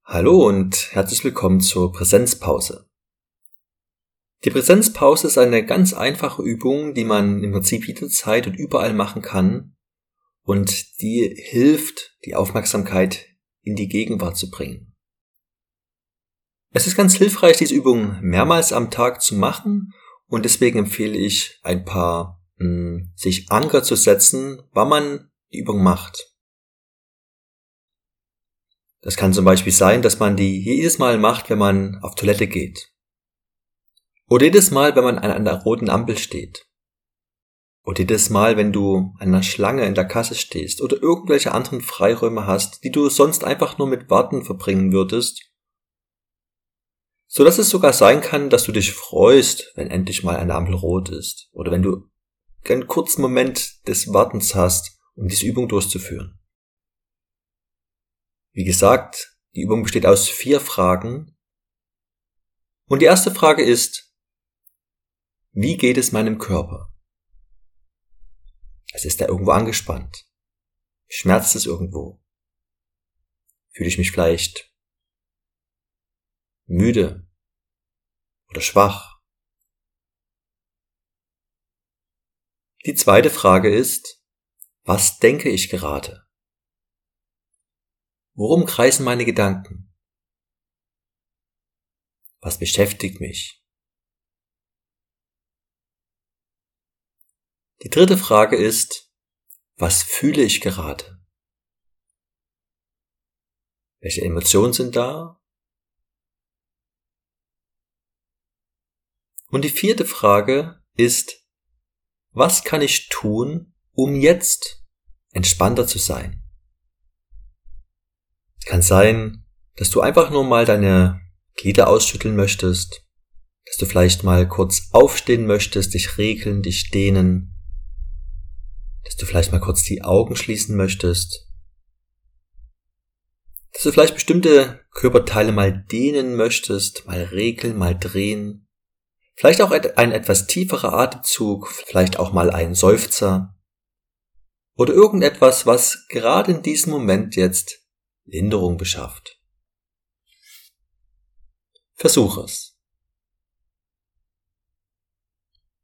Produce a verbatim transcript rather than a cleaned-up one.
Hallo und herzlich willkommen zur Präsenzpause. Die Präsenzpause ist eine ganz einfache Übung, die man im Prinzip jederzeit und überall machen kann und die hilft, die Aufmerksamkeit in die Gegenwart zu bringen. Es ist ganz hilfreich, diese Übung mehrmals am Tag zu machen und deswegen empfehle ich, ein paar mh, sich Anker zu setzen, wann man die Übung macht. Das kann zum Beispiel sein, dass man die jedes Mal macht, wenn man auf Toilette geht. Oder jedes Mal, wenn man an einer roten Ampel steht. Oder jedes Mal, wenn du an einer Schlange in der Kasse stehst oder irgendwelche anderen Freiräume hast, die du sonst einfach nur mit Warten verbringen würdest. So dass es sogar sein kann, dass du dich freust, wenn endlich mal eine Ampel rot ist. Oder wenn du einen kurzen Moment des Wartens hast, um diese Übung durchzuführen. Wie gesagt, die Übung besteht aus vier Fragen. Und die erste Frage ist, wie geht es meinem Körper? Also ist er irgendwo angespannt? Schmerzt es irgendwo? Fühle ich mich vielleicht müde oder schwach? Die zweite Frage ist, was denke ich gerade? Worum kreisen meine Gedanken? Was beschäftigt mich? Die dritte Frage ist, was fühle ich gerade? Welche Emotionen sind da? Und die vierte Frage ist, was kann ich tun, um jetzt entspannter zu sein? Es kann sein, dass du einfach nur mal deine Glieder ausschütteln möchtest, dass du vielleicht mal kurz aufstehen möchtest, dich regeln, dich dehnen, dass du vielleicht mal kurz die Augen schließen möchtest, dass du vielleicht bestimmte Körperteile mal dehnen möchtest, mal regeln, mal drehen, vielleicht auch ein etwas tieferer Atemzug, vielleicht auch mal ein Seufzer oder irgendetwas, was gerade in diesem Moment jetzt Linderung beschafft. Versuch es.